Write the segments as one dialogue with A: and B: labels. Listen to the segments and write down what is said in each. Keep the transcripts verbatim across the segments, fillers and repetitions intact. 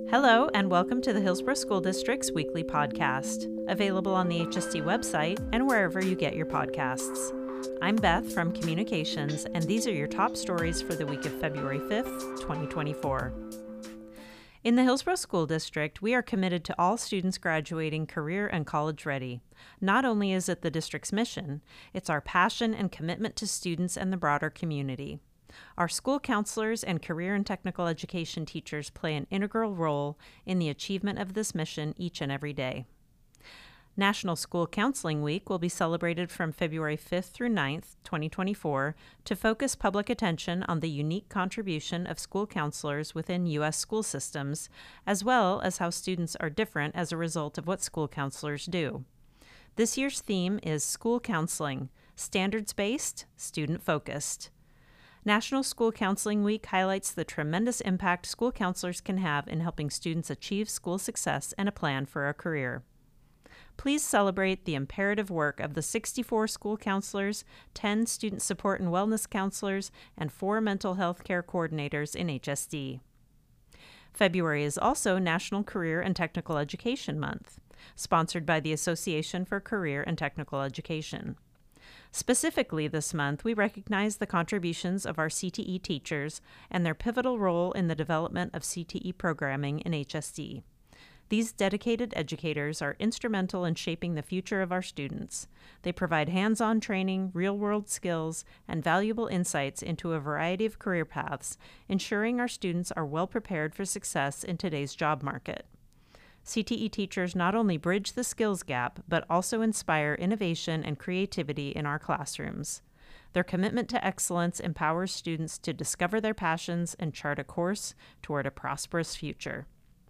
A: Hello, and welcome to the Hillsborough School District's weekly podcast, available on the H S D website and wherever you get your podcasts. I'm Beth from Communications, and these are your top stories for the week of February fifth, twenty twenty-four. In the Hillsborough School District, we are committed to all students graduating career and college ready. Not only is it the district's mission, it's our passion and commitment to students and the broader community. Our school counselors and career and technical education teachers play an integral role in the achievement of this mission each and every day. National School Counseling Week will be celebrated from February fifth through ninth, twenty twenty-four, to focus public attention on the unique contribution of school counselors within U S school systems, as well as how students are different as a result of what school counselors do. This year's theme is School Counseling, Standards-Based, Student-Focused. National School Counseling Week highlights the tremendous impact school counselors can have in helping students achieve school success and a plan for a career. Please celebrate the imperative work of the sixty-four school counselors, ten student support and wellness counselors, and four mental health care coordinators in H S D. February is also National Career and Technical Education Month, sponsored by the Association for Career and Technical Education. Specifically this month, we recognize the contributions of our C T E teachers and their pivotal role in the development of C T E programming in H S D. These dedicated educators are instrumental in shaping the future of our students. They provide hands-on training, real-world skills, and valuable insights into a variety of career paths, ensuring our students are well prepared for success in today's job market. C T E teachers not only bridge the skills gap, but also inspire innovation and creativity in our classrooms. Their commitment to excellence empowers students to discover their passions and chart a course toward a prosperous future.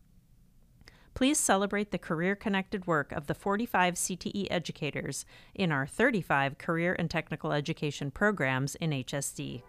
A: Please celebrate the career-connected work of the forty-five C T E educators in our thirty-five career and technical education programs in H S D.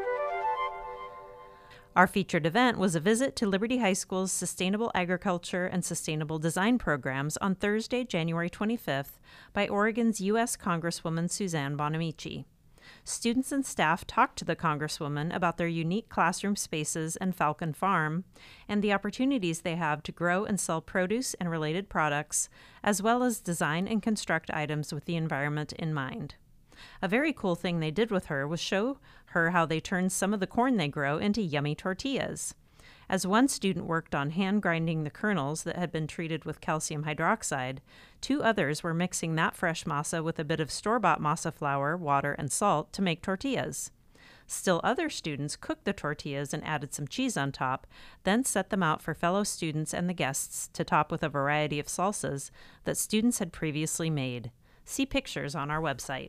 A: Our featured event was a visit to Liberty High School's Sustainable Agriculture and Sustainable Design programs on Thursday, January twenty-fifth, by Oregon's U S Congresswoman Suzanne Bonamici. Students and staff talked to the Congresswoman about their unique classroom spaces and Falcon Farm, and the opportunities they have to grow and sell produce and related products, as well as design and construct items with the environment in mind. A very cool thing they did with her was show her how they turned some of the corn they grow into yummy tortillas. As one student worked on hand grinding the kernels that had been treated with calcium hydroxide, two others were mixing that fresh masa with a bit of store-bought masa flour, water, and salt to make tortillas. Still other students cooked the tortillas and added some cheese on top, then set them out for fellow students and the guests to top with a variety of salsas that students had previously made. See pictures on our website.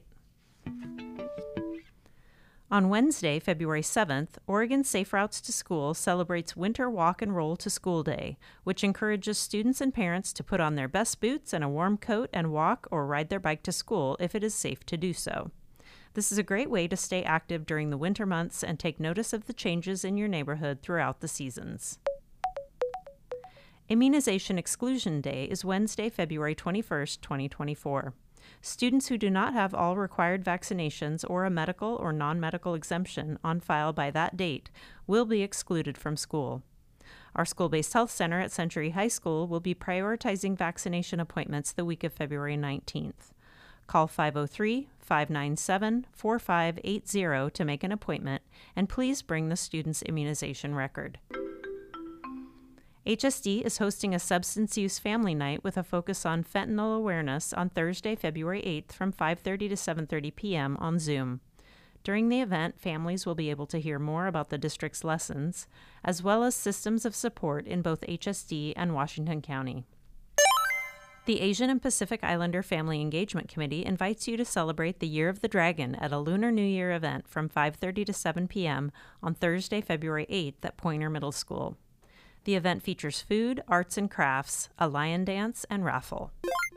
A: On Wednesday, February seventh, Oregon Safe Routes to School celebrates Winter Walk and Roll to School Day, which encourages students and parents to put on their best boots and a warm coat and walk or ride their bike to school if it is safe to do so. This is a great way to stay active during the winter months and take notice of the changes in your neighborhood throughout the seasons. Immunization Exclusion Day is Wednesday, February twenty-first, twenty twenty-four. Students who do not have all required vaccinations or a medical or non-medical exemption on file by that date will be excluded from school. Our school-based health center at Century High School will be prioritizing vaccination appointments the week of February nineteenth. Call five oh three, five nine seven, four five eight zero to make an appointment, and please bring the student's immunization record. H S D is hosting a substance use family night with a focus on fentanyl awareness on Thursday, February eighth from five thirty to seven thirty p.m. on Zoom. During the event, families will be able to hear more about the district's lessons, as well as systems of support in both H S D and Washington County. The Asian and Pacific Islander Family Engagement Committee invites you to celebrate the Year of the Dragon at a Lunar New Year event from five thirty to seven p.m. on Thursday, February eighth at Poynter Middle School. The event features food, arts and crafts, a lion dance, and raffle.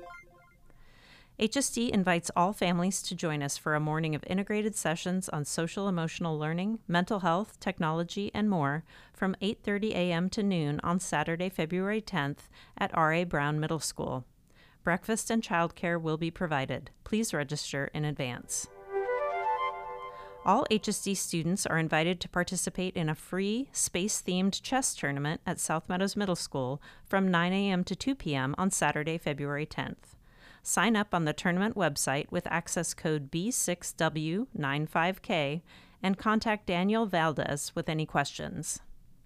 A: H S D invites all families to join us for a morning of integrated sessions on social-emotional learning, mental health, technology, and more from eight thirty a.m. to noon on Saturday, February tenth at R A. Brown Middle School. Breakfast and childcare will be provided. Please register in advance. All H S D students are invited to participate in a free, space-themed chess tournament at South Meadows Middle School from nine a.m. to two p.m. on Saturday, February tenth. Sign up on the tournament website with access code B six W nine five K and contact Daniel Valdez with any questions.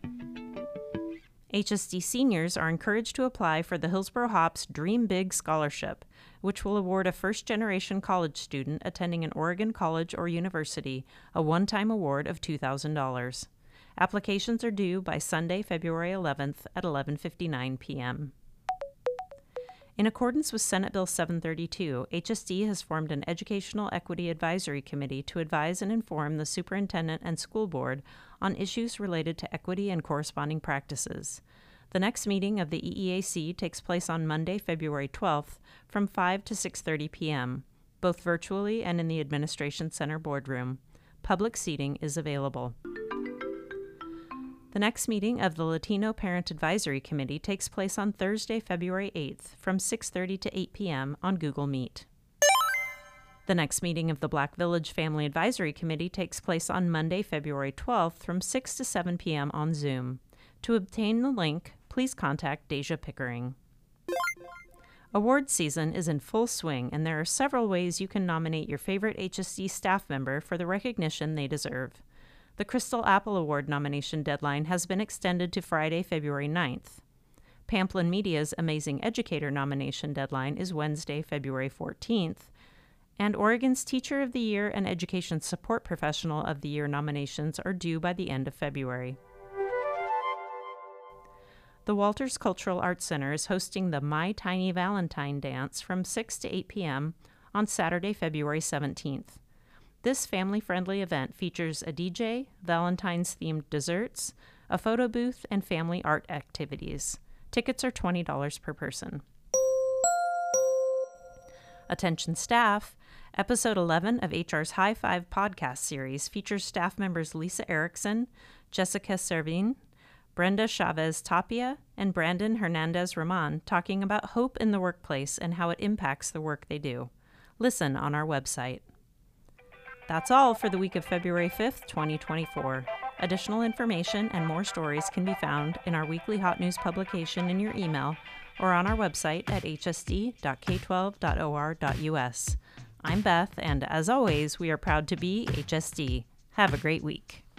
A: H S D seniors are encouraged to apply for the Hillsboro Hops Dream Big Scholarship, which will award a first-generation college student attending an Oregon college or university a one-time award of two thousand dollars. Applications are due by Sunday, February eleventh at eleven fifty-nine p.m. In accordance with Senate Bill seven thirty-two, H S D has formed an Educational Equity Advisory Committee to advise and inform the superintendent and school board on issues related to equity and corresponding practices. The next meeting of the E E A C takes place on Monday, February twelfth from five to six thirty p.m., both virtually and in the Administration Center boardroom. Public seating is available. The next meeting of the Latino Parent Advisory Committee takes place on Thursday, February eighth from six thirty to eight p.m. on Google Meet. The next meeting of the Black Village Family Advisory Committee takes place on Monday, February twelfth from six to seven p.m. on Zoom. To obtain the link, please contact Deja Pickering. Award season is in full swing, and there are several ways you can nominate your favorite H S D staff member for the recognition they deserve. The Crystal Apple Award nomination deadline has been extended to Friday, February ninth. Pamplin Media's Amazing Educator nomination deadline is Wednesday, February fourteenth, and Oregon's Teacher of the Year and Education Support Professional of the Year nominations are due by the end of February. The Walters Cultural Arts Center is hosting the My Tiny Valentine Dance from six to eight p.m. on Saturday, February seventeenth. This family-friendly event features a D J, Valentine's-themed desserts, a photo booth, and family art activities. Tickets are twenty dollars per person. Attention staff! Episode eleven of H R's High Five podcast series features staff members Lisa Erickson, Jessica Servin, Brenda Chavez Tapia, and Brandon Hernandez Roman talking about hope in the workplace and how it impacts the work they do. Listen on our website. That's all for the week of February fifth, twenty twenty-four. Additional information and more stories can be found in our weekly hot news publication in your email or on our website at h s d dot k twelve dot o r dot u s. I'm Beth, and as always, we are proud to be H S D. Have a great week.